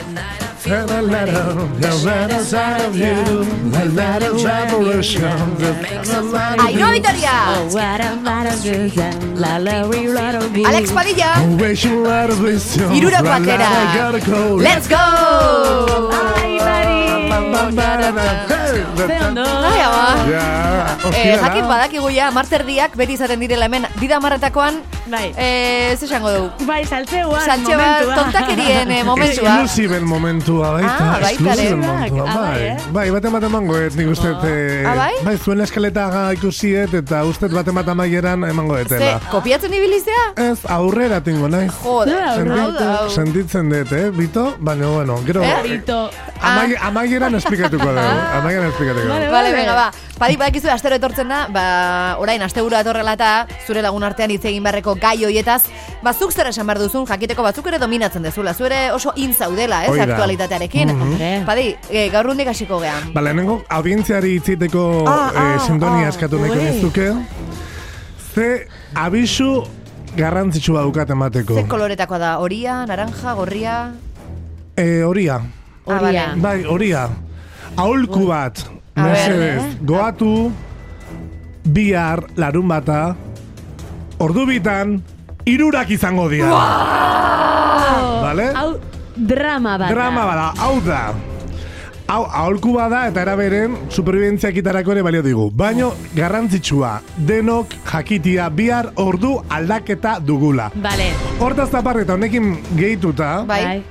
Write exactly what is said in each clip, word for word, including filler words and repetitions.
And a letter, the better side of you, a letter revolution. Ainhoa Vitoria. Alex Padilla. Irurakoak era. Let's go! Ai, ama. Eh, jakin badakigu ja, marterdiak beti izaten direla hemen, dida marretakoan, eh, ez esango dugu. Bai, saltzeuan, Saltxe momentua. bat, tontakerien eh, momentua. Exclusiven momentua, baita. Ah, baita, Exclusiven eh. momentua, Ah, bai, bai. eh? Bai, baten bat emango, et, nik uste, eh, Ah, bai? bai, zuen eskaleta ikusiet, eta uste baten bat amaieran emango Ze, etela. kopiatzen ibilizea? Ez, aurrera tingo naiz. Joder, Aurrera, hau da, hau. Sentitzen dut, eh, Bito? Baina, bueno, gero... Eh? Bito. Amai, amaieran esplikatuko dugu. Amaieran esplikatuko dugu. Vale, Vale, venga, ba. Padi, badakizu, astero etortzen da, ba, orain, asteburu datorrela eta zure lagun artean hitz egin beharreko gai hoietaz, ba, zuk zer esan behar duzun, jakiteko batzuk ere dominatzen dezula, zu ere oso in zaudela, ez, Hoi da. aktualitatearekin. Hombre. Padi, eh, gaur hundik hasiko gean. Ba, lehenengo, audientziari itziteko Ah, eh, ah, sintonia ah, eskatu nahiko ui. nizuke. Ze abisu garrantzitsua dukat emateko. Ze koloretakoa da, horia, naranja, gorria... Eh, horia. Ah, Horia. vale. Bai, horia. Aholku bat, A ber, mesedez, eh? goatu, bihar, larun bata, ordu bitan, irurak izango dira. Vale? Hau, drama bat. Drama bada, hau da. Hau, aholku bada eta eraberen superbibentziak itarako ere balio digu. Baino, garrantzitsua, denok jakitia bihar ordu aldaketa dugula. Vale. Hortaz aparte eta honekin gehituta, Bai.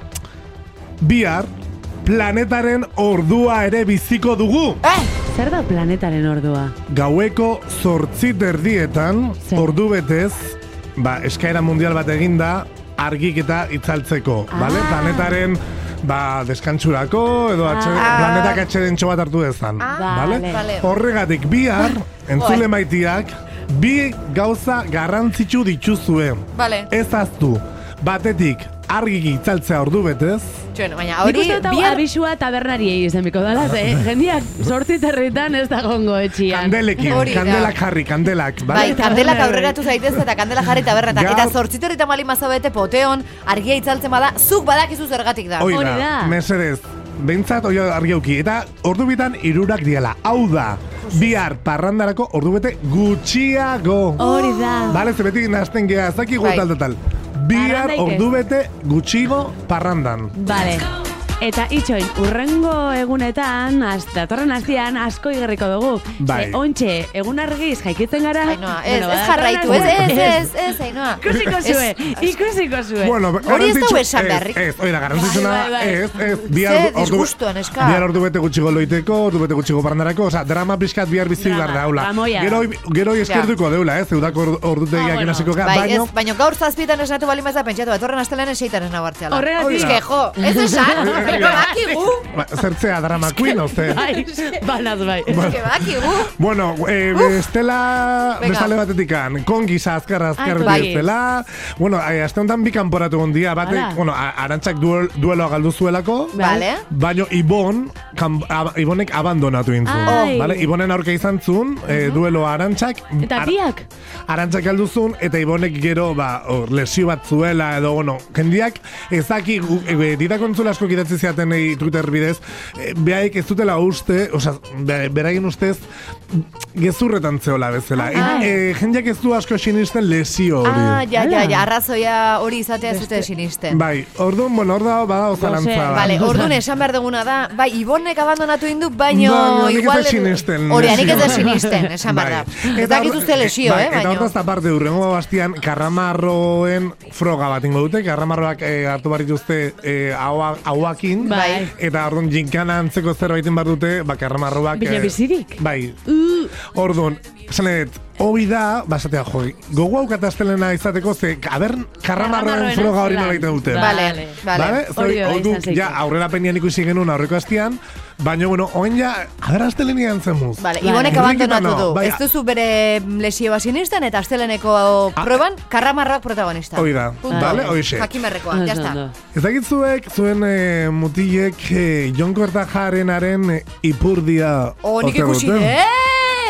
bihar planetaren ordua ere biziko dugu. Eh! Zer da planetaren ordua? Gaueko zortzi terdietan, Zer? ordu betez, ba, eskaera mundial bat eginda, argik eta itzaltzeko, Ah. bale? Planetaren, ba, deskantsurako, edo atxe, Ah. planetak atxedentxo bat hartu dezan, Ah, bale? vale. Horregatik bihar, entzule Joe. maitiak, bi gauza garrantzitsu dituzue. Vale. Ez aztu, batetik, argik itzaltzea ordu betez, Txuen, baina Nik hori, uste dut hau bihar... abisua tabernariei izanbiko dala, ze jendiak sortzi territan ez da gongo etxian. kandelekin, Hori da. kandelak jarri, kandelak, Bai, bale? kandelak aurreratu zaitez eta kandela jarri tabernetan. Gaur- Eta zortziterrita mali mazabete poteon, argia itzaltzen bada, zuk badakizu zergatik da. Hoi Hori da, da. mesedez, behintzat hori argi auki. Eta ordu bitan irurak diela. Hau da, bihar parrandarako ordu bete gutxiago. Hori da. Bale, ze beti nazten geha, ez dakik Bai. tal, tal, tal. Bihar Parrandaik ez. ordu bete gutxigo parrandan. Vale. Eta itxoin, urrengo egunetan, az, datorren astian, asko igerriko dugu. Bai. Ze, ontxe, egun argiz jaikitzen gara. Ainoa, ez, Bueno, ez ba, jarraitu, datorren ez, ez, astian- ez, ez, Ainoa. Ikusiko zue, Ez- ikusiko zue. Bueno, Hori ez garrantzitsu- dugu esan ez, beharrik. Ez, hori da, garrantzitsuna, Bai, bai, bai. ez, ez, bihar Ze ordu- disgustoa, neska. Bihar ordu bete gutxigo loiteko, ordu bete gutxigo parrandarako, oza, drama pixkat bihar bizi Drama, behar da, haula. dramoia. Gero, gero eskertuko deula, ez, eudako Ah, ordutegiak bueno. inaziko gara, Bai, baino, ez, baina gaur zazpietan esnatu bali mazda pentsatu, etorren astelean eseitan esna bartxala. Horregatik. Eske, jo, ez esan, eske bakigu, ba, zertzea drama queen, oze. Bai, banaz bai. eske bakigu. Bueno, eh, bestela, Venga. bestale batetikan, kongiza azkar azkar Ai, bai. bezala. Bueno, eh, aste honetan bi kanporatu gondia, batek, Hala. bueno, a- Arantzak duel, dueloa galdu zuelako, Vale. baino Ibon, kan, ab, Ibonek abandonatu intzun. Ai. Vale? Ibonen aurka izan zun, eh, dueloa Arantzak. Eta Ar- biak? Arantzak galdu zuen, eta Ibonek gero, ba, or, lesio bat zuela, edo, bueno, jendiak, ezaki, e, didakontzula asko idatzi ziaten e, Twitter bidez, e, behaik ez dutela uste, oza, be, beraien ustez, gezurretan zeola bezala. Ah. E, jendiak ez du asko sinisten lesio hori. Ah, ja, ja, Hala. ja, arrazoia hori izatea zute sinisten. Bai, orduan, bueno, hor da, bada zalantza Gose, bat. Vale, orduan esan behar duguna da, bai, Ibonek abandonatu indu, baino Baina nik ez igual... da sinisten Hori, nik ez da lesioa. sinisten, esan behar da. Bai. Ez dakit hor- uste lesio, bai, eh, Eta baino... hortaz aparte, urrengo bastian, karramarroen froga bat ingo dute, karramarroak eh, hartu barituzte eh, haua- hauakin, Bai. eta orduan jinkana antzeko zerbait behar dute, ba, karramarroak... Bina bizirik? Bai. Orduan, esan edet, hoi da, basatea jo, gogo aukataztelena izateko, ze, aber, karramarroen Karramarroen froga hori zelan. nola egiten dute. Vale, vale. Vale? Hori Zer, hori ordu, izan zeiko. ja, aurrera penian ikusi genuen aurreko astian, baina, bueno, oin ja, aber astelenian zemuz. Vale, Vale. Ibonek abandonatu Irrikita no, du. bai, Ez duzu bere lesioa sinisten eta asteleneko proban karramarroak protagonista. Hoi da, Punto. vale, hoixe. Jakimerrekoa, ya está. Ondo. Ez dakit zuek, zuen eh, mutilek eh, Jon Kortajarenaren eh, ipurdia Oh, nik ote ikusi, duten? eh!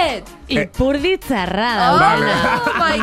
it! Ipurditzarra Oh daukana. my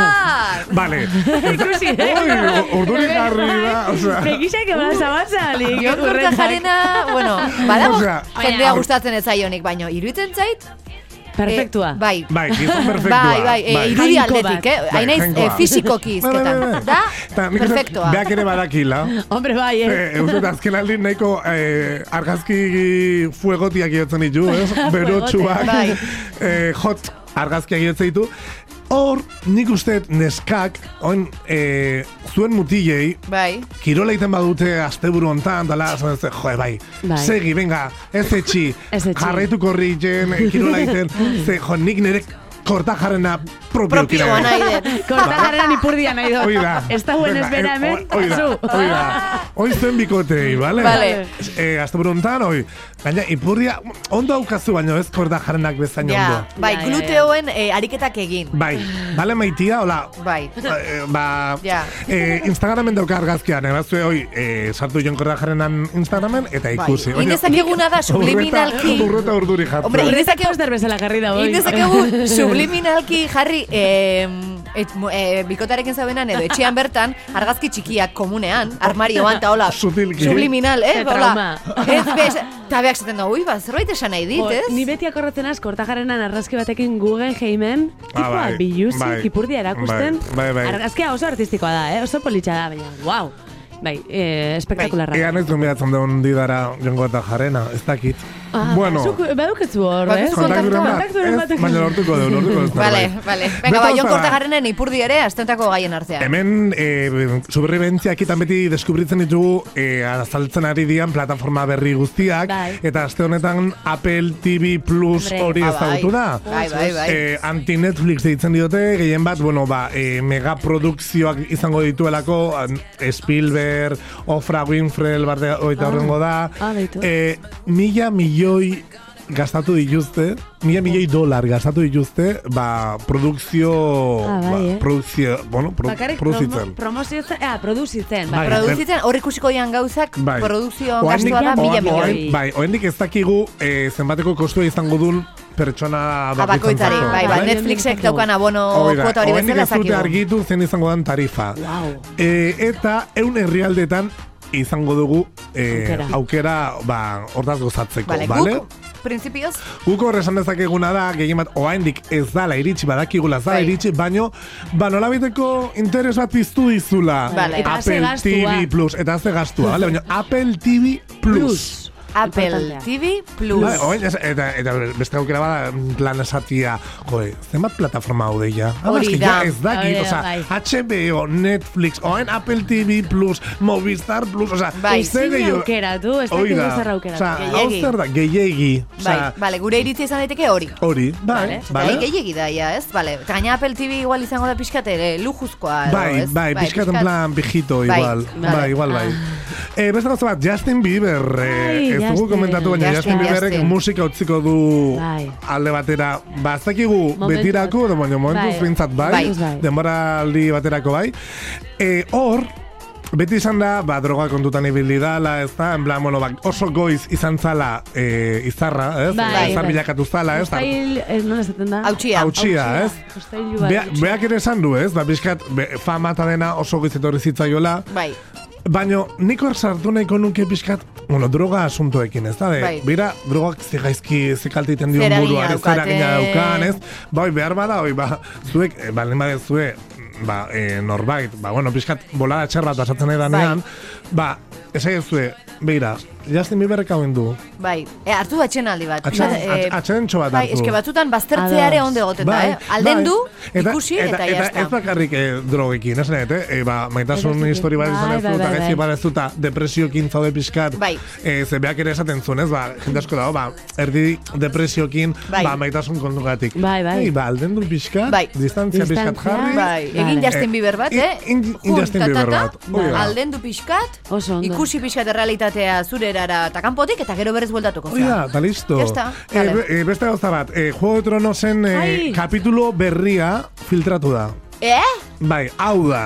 god! Vale. Ikusi, eh? Ui, urduri jarri da, osea. Begisak eba zabatzalik. Jon Kortajarena, bueno, badago Osea, jendea gustatzen ez zaionik, baino, iruditzen zait? Perfektua. Eh, bai. Bai, gizon perfektua. Bai, bai, e, irudi Jainko aldetik, bat. eh? Bai, Hainaiz jainkoa. eh, fisikoki Bai, bai, bai, izketan. bai. Da, Eta nik uste dut perfektoa. beak ere badakila. Hombre, bai, eh? Eh, uste dut azken aldi nahiko eh, argazki fuegotiak iotzen ditu, ez? Berotxuak, Bai. eh, hot argazkiak iotzen ditu. Hor, nik uste dut neskak, oin, eh, zuen mutilei, Bai. kirola iten badute asteburu hontan, dala, esan ez, joe, bai, Bai. segi, venga, ez etxi, Ez etxi. jarraituko ritzen, kirola iten, ze, jo, nik nire Kortajarena propio Propioa nahi dut. Kortajarrean ipurdia nahi dut. Hoi da. Ez da buen Venga, ezbera eh, hemen, hoi da, zu. hoi da. Hoi zuen bikotei, vale? Vale. Eh, asteburu hontan, hoi. Baina, ipurdia, ondo aukazu, baina ez Kortajarenak bezain Ja, ondo. bai, Ja, ja, ja. gluteoen eh, ariketak egin. Bai, bale maitia, hola, Bai. eh, ba, Ja. eh, Instagramen dauka argazkian, ebazue, hoi, eh, sartu Jon Kortajarenan Instagramen, eta ikusi. Bai. Indezakeguna da subliminalki. Urreta, urreta urduri jartzen. Hombre, Indezake poster bezala jarri da, boi. Indezakegu subliminalki jarri eh, et, eh, bikotarekin zaudenan edo etxean bertan argazki txikiak komunean, armarioan eta hola. Sutilki. Subliminal, eh? Ze Hola. trauma. Ez bez, eta beak zaten da, ui, ba, zerbait esan nahi dit, Jo, ez? Ni beti akorratzen az, Kortajarrenan argazki batekin Google heimen, Ah, tipua bai, biluzik, bai, ipurdia erakusten. bai, bai, bai. Argazkia oso artistikoa da, eh? Oso politxa da, baina, wow. Bai, eh, espektakularra. Ea nahi zuen bidatzen duen didara Jon Kortajarena, ez dakit. Ah, bueno, zuk baduketzu hor, eh? Baduzu kontakturen bat, kontakturen ez, batekin. baina lortuko du, lortuko du. Vale, zerbait. vale. Venga, ba, Beta Jon oza da. Kortajarrenen ipurdi ere, astentako gaien artean. Hemen, e, superribentziakitan beti deskubritzen ditugu e, azaltzen ari dian plataforma berri guztiak, Bai. eta aste honetan Apple T V Plus Hombre. hori Ah, ezagutu da. Bai, bai, bai. E, anti-Netflix deitzen diote, gehien bat, bueno, ba, e, megaprodukzioak izango dituelako, an- Spielberg, Ofra Winfrey, barte oita Ah. horrengo da. Ah, beitu. E, mila milioi gastatu dituzte, mila milioi dolar gastatu dituzte, ba, produkzio, Ah, bai, ba, eh? produkzio, bueno, pro, Bakarrik promo, produzitzen. promozio zen, ah, produzitzen. Bai. Bai. Produzitzen, hor ikusiko dian gauzak, Bai. produkzio Oraindik- gastua da mila oa- milioi. oain- Bai, oraindik ez dakigu eh, zenbateko kostua izango duen pertsona Abakoitzari, bakoitzentzako, bai, bai. bai, Netflixek daukan abono Hori da, kuota hori oraindik bezala ez dute zakigu. argitu zein izango den tarifa. Wow. E, eta eun herrialdetan izango dugu eh, Aukera. aukera ba, hortaz gozatzeko, Vale, bale? guk, prinsipioz, Guk hor esan dezakeguna da, gehien bat, oraindik ez dala iritsi, badakigula ez dala Bai. iritsi, baino, ba nolabiteko interes bat piztu dizula Vale. Eta ze Apple gastua. T V Plus, eta ze gastua, bale? Baina Apple T V Plus. Plus. Apple Importantea. T V Plus. Bai, orain, ez- eta, eta beste aukera bada plan esatia, joe, zenbat plataforma hau deia? Hori da. Ez dakit, Hori da, osea, bai. H B O, Netflix, orain Apple T V Plus, Movistar Plus, osea, Bai. ze Ezin gehiago- aukeratu, ez Hori dakit da. zer aukeratu. Osea, hau Gehiegi. zer da, gehiegi. Bai, Osea, vale, gure iritzi izan daiteke hori. hori, bai, Vale. vale. Bai, gehiegi da, ja, ez? Vale. Eta gaina Apple T V igual izango da pixkat ere, lujuzkoa, edo, Bai, ez? bai, pixkat en plan pijito Bai, igual. vale. Bai, igual, bai. Eh, beste gauza bat, Justin Bieber, eh, Ai, ez dugu Justin. komentatu, baina Justin, Justin Bieberrek Justin. musika utziko du Bai. alde batera, ba, ez dakigu Momentuz. betirako, edo baina momentuz Bai. bintzat bai, Bai. Bai. denbora aldi baterako bai. Eh, hor, beti izan da, ba, droga kontutan ibili dala, ez da, en plan, bueno, ba, oso goiz izan zala eh, izarra, ez? Bai, izar bai. bilakatu zala, ez? Hostile, ez nola esaten da? Hautsia. Hautsia, ez? Hostailu bat. Bea, beak ere esan du, ez? Ba, bizkat, be, fama eta dena oso goiz etorri zitzaiola, Bai, baina nik hor sartu nahiko nuke bizkat, bueno, droga asuntoekin, ez da? De, Bai. Bira, drogak zigaizki zikaltiten dion Zer eragina buruan, ez daukate. eragina daukan, ez? Bai, behar bada, oi, ba, zuek, eh, baldin badezue, ba, e, norbait, ba, bueno, bizkat, bolada txerra pasatzen nahi danean, ba, esaiezue, beira, Justin Bieberrek hauen du. bai. E, hartu du atxenaldi bat. Atxeden- Bat, eh, atx- atxedentxo bat Bai, hartu. eske batzutan baztertzeare Ados. ondo egoten da, eh? Alden du, ikusi eta, eta, ja eta ez bakarrik eh, drogekin, ez nahet, eh? E, ba, maitasun Edozekin. histori bat izan Bai, ez bai, du, eta bai, gaizki bai. bat ez du, eta depresiokin zaude pixkat, Bai. e, ze beak ere esaten zuen, ez, ba, jende asko dago, ba, erdi depresiokin, Bai. ba, maitasun kontugatik. Bai, bai. Ei, ba, alden du pixkat, Bai. distantzia pixkat Distantzia. jarri, Bai, egin Vale. Justin Bieber bat, Eh, eh? in- in Jun, Justin ta, ta, Bieber ta, bat, hori da. aldendu pixkat, Oso ondo. ikusi pixkat errealitatea zure erara eta kanpotik, eta gero berrez bueltatuko Hori da, zara. eta listo. Ya está, Eh, vale. be- eh, beste gauza bat, eh, Juego de Tronosen eh, Ai. kapitulo berria filtratu da. Eh? Bai, hau da.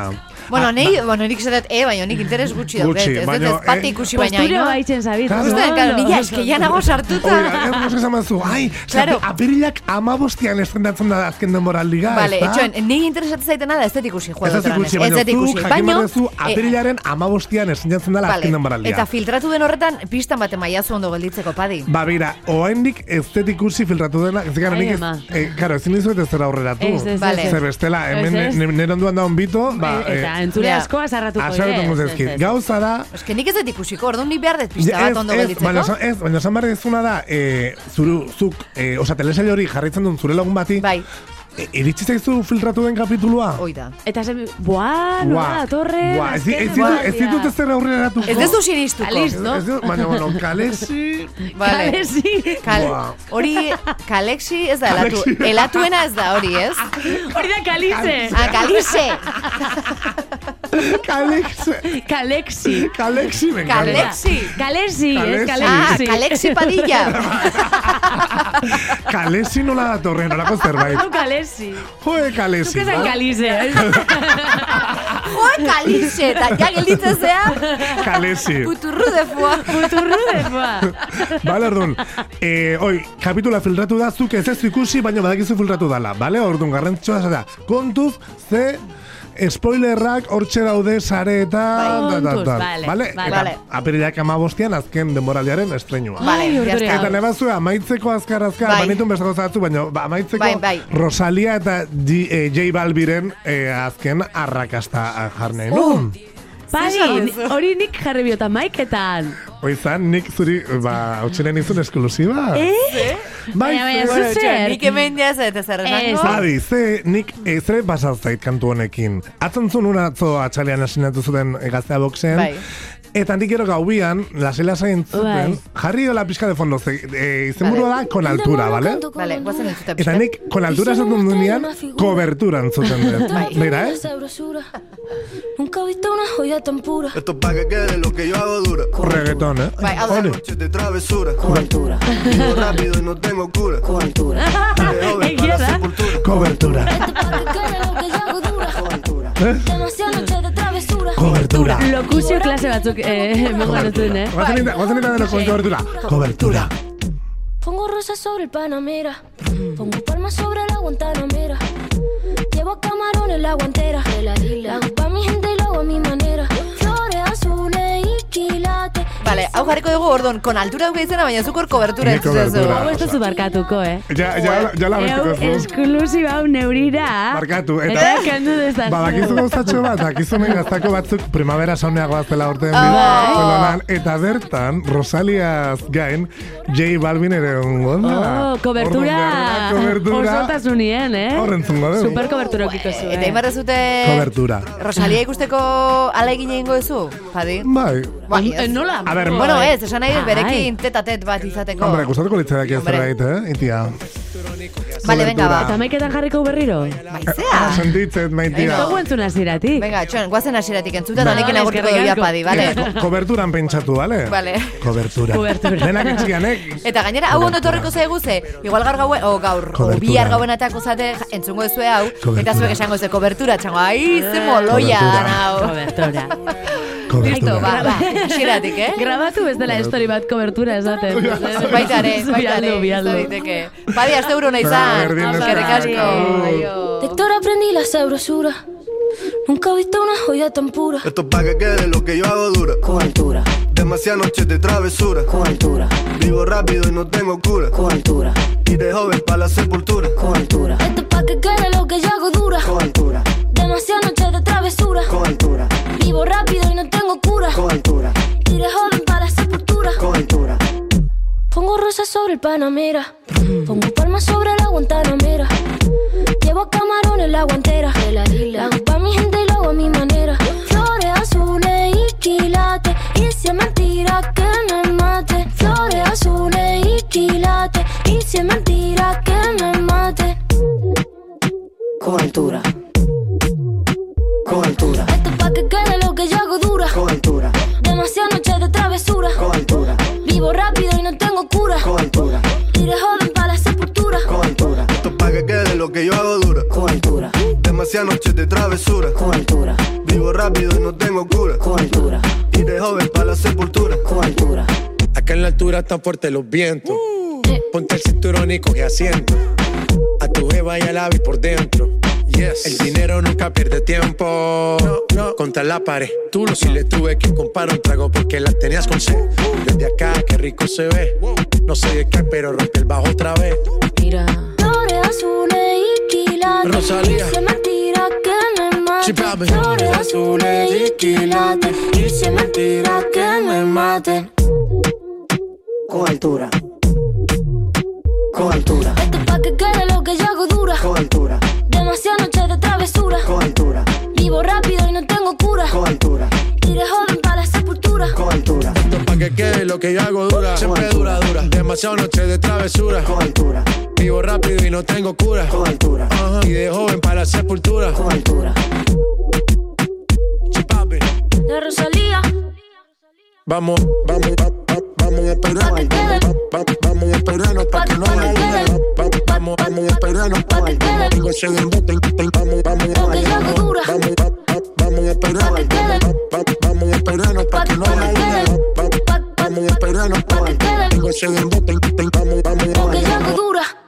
Bueno, nei, bueno, nik zedet, e, baina nik interes gutxi dauket. Gutxi, Ez baina, dut ez pati eh, ikusi baina, Postura no? baitzen zabit. Claro. Uste, claro, nila eske ja nago sartuta. Oira, ez esan mazu, ai, Claro. apirilak amabostian estrenatzen da azken denboraldiga, Vale, ezta? etxoen, niri interesatzen zaitena da ez dut ikusi Ez Juego de ez Tronos. ikusi, baina Ez dut ikusi, zuk jakin baino... badezu eh, apirilaren amabostian estrenatzen dela Vale, azken denboraldia. eta filtratu den horretan pistan bate maiazu ondo gelditzeko, padi. Ba, bera, oaindik ez dut ikusi filtratu dena, ez gara Ai, nik ez, ama. eh, karo, ezin dizuet ez zera aurreratu. Ez, ez, Vale. ez. Zer bestela, hemen Ez, ez. ne- nire onduan daun bito, ba, E- Eta eh, entzule ja. asko azarratuko asarretan guzezkit. Gauza da, Eske nik ez dut ikusiko, orduan nik behar dut pista Ja, bat ondo ez, gelditzeko. baina esan- ez, baina esan behar dizuna da, eh, zuru, zuk, eh, oza, telesail hori jarraitzen duen zure lagun bati, Bai, e, iritsi zaizu filtratu den kapitulua? hoi da. Eta zen, buah, nola da torre. Buah, ez di- ez ditu- ez ditut ez aurreratuko. Ez dezu sinistuko. Aliz, no? Ez dut, baina, bueno, kalesi... Vale. Kalesi. Kal, Buah. hori, kalexi ez da, elatu, Kalexi. elatuena ez da hori, ez? Hori da kalize. Ah, kalixe. Kalexi... Kalexi. Kalexi, me encanta. Kalexi. Kalesi, Kalesi. ez Ah, kalexi. Kalexi Padilla. Kalesi nola da torre, nolako zerbait. Hau kalesi. Joe, kalesi. Zuk esan ba? kalize. Jo, kalixe. Eta ja gelditzen zea, Kalesi. puturru de fua. Puturru de foa. Bale, orduan, eh, oi, kapitula filtratu da, zuk ez ez ikusi, baina badakizu filtratu dala, bale? Orduan, garrantzitsua da, kontuz, ze spoilerrak hortxe daude sareetan, Bai. da, da, Kontuz, da, vale, bale? vale. Eta Vale. apirilak amabostian azken denboraldiaren estreinua. Vale, Ai, ya urduri. está. Eta nebazue, amaitzeko azkar-azkar, Bai. banitun bestako zatzu, baina ba, amaitzeko Bai, bai. Rosalia eta G, eh, J Balbiren eh, azken arrakasta jarnei, no? Padi, Zer hori nik jarri biota maiketan. Oizan, nik zuri, ba, hotxenen izun esklusiba. Eh? Bai, Baina, baina, ze- Bueno, Zer? txo, nik hemen jaz eta zer Ez. esango. Adi, ze, nik, e, zere pasazait kantu honekin. Atzen zuen una atzo atxalean asinatu zuten e, gaztea boxen. Bai. Eta nik gero gaubian, lasela zain zuten, Bai. jarri dola pixka de fondo, ze, e, izenburua da, con altura, bale? Vale, guazen entzute Eta pixkat. nik, con altura esaten duenean, kobertura entzuten dut. Bai. Beira, eh? Sabrosura. Nunca he visto una joya tan pura. Esto es pa' que quede lo que yo hago dura. Reggaeton, eh? Bai, hau da. Hori. Noche de travesura. Cobertura, Vivo rápido y no tengo cura. cobertura. De joven Egia para da. sepultura. Cobertura. Esto pa' que quede lo que yo hago dura. Cobertura. Eh? Demasiadas noches de travesura. Cobertura. Lokuzio klase batzuk eh, emango dutun, eh? Guazen ita, guazen ita de lo con cobertura. Cobertura. Pongo rosas sobre el Panamera. Pongo palmas sobre la Guantanamera. Llevo camarones la guantera. La hago pa' mi gente y lo hago a mi manera. Flores azules y quilates. Vale, hau jarriko dugu, orduan, kon altura dugu izena, baina zukor kobertura Ni entzutzen zu. kobertura. Hau ez duzu barkatuko, eh? Ja, ja, ja la Hau bestiko zu. esklusiba hau neurira. Barkatu, eta... Eta kendu dezazun. Ba, bakizu gauzatxo bat, bakizu nahi gaztako batzuk primavera sauneagoa zela urtean Ah. Barcelonan, eta bertan, Rosaliaz gain, J Balvin ere ongo da. Oh, kobertura. Kobertura. Osotasunien, eh? Horren zungo dugu. Super kobertura okiko zu, Eta eh? imarra zute... Kobertura. Rosalia ikusteko alegin egingo duzu, Padi? Bai. Bai, Eh, Nola? A ber, Bueno, ez, esan nahi dut Bai. berekin tetatet bat izateko. Hombre, gustatuko litzadak ez Hombre. zerbait, eh? Itia. Vale, venga, ba. Eta maiketan jarriko berriro? Baizea. Ah, sentitzet, maitia. Zogu entzun aziratik. Venga, txon, guazen asiratik entzuta, eta Vale. honekin agurtuko Eskerrik doia asko. Padi, vale? Ko- Koberturan pentsatu, bale? Vale. Kobertura. Kobertura. Denak etxianek. Eta gainera, hau ondo torriko zaigu ze, igual gaur gauen, o gaur, o Kobertura. bihar gauen atako zate, ja, entzungo ezue hau, Kobertura. eta zuek esango ze kobertura, txango, ai, ze moloia Kobertura. dan hau. Kobertura. Listo, ba, Kobertura. ba, asiratik, eh? Grabatu ez dela story bat kobertura esaten. Baitare, Bialdu, baitare, bialdu. ez daiteke. Padi, aste euro nahi zan, Berdin, eskerrik asko. Aio. Aio. Lector aprendí la sabrosura. Nunca he visto una joya tan pura. Esto es pa' que quede lo que yo hago dura. Cobertura, Demasiadas noches de travesura. cobertura, Vivo rápido y no tengo cura. cobertura, Y de joven para la sepultura. cobertura. Esto es pa' que quede lo que yo hago dura. Cobertura. Demasiadas noches de travesura. Cobertura. Vivo rápido y no tengo cura. Cobertura. Y de joven para la sepultura. Cobertura. Pongo rosas sobre el Panamera. Pongo palmas sobre la Guantanamera. Llevo camarones la guantera. La hago pa' mi gente y lo hago a mi manera. Flores azules y quilates. Y si es mentira que me mate. Flores azules y quilates. Y si es mentira que me mate. Cobertura. Cobertura. Esto es pa' que quede lo que yo hago dura. Cobertura. Demasiadas noches de travesura. Cobertura. Vivo rápido y no tengo cura. Cobertura. Y de joven para la sepultura. Cobertura. Esto es pa' que quede lo que yo hago dura. Cobertura, Demasiadas noches de travesura. cobertura, Vivo Vivo rápido y no tengo cura. Con altura. Y de joven para la sepultura. Con altura. Acá en la altura están fuertes los vientos. Uh. Ponte el cinturón y coge asiento. A tu jeva y al ave por dentro. Yes. El dinero nunca pierde tiempo. No, no. Contra la pared. Tú lo si le tuve que comprar un trago porque la tenías con sed. Desde acá, qué rico se ve. No sé de qué, pero rompe el bajo otra vez. Mira. Flores azules y quilates. Rosalía. Dice mentira que me maten. Flores azules y quilates. Dice mentira que me maten. Con altura. Con altura. Esto es pa' que quede lo que yo hago dura. Con altura. Demasiadas noches de travesura. Con altura. Vivo rápido y no tengo cura. Con altura. Iré joven para la sepultura. Con altura. Esto es pa' que quede lo que yo hago dura. Siempre dura, dura. Demasiadas noches de travesura. Con altura. Vivo rápido y no tengo cura. Con altura. Uh-huh. Y de joven para la sepultura. Con altura. Chipapi. La Rosalía. Vamos, vamos, vamos, vamos a esperarnos. Vamos a esperarnos pa' que no me ayude. Vamos, vamos a esperarnos pa' que quede. Tengo ese bote, vamos, vamos a esperarnos. Vamos, vamos a esperarnos. Vamos a esperarnos pa' que no me ayude. Vamos a esperarnos pa' que quede. Tengo ese bote, vamos, vamos a esperarnos.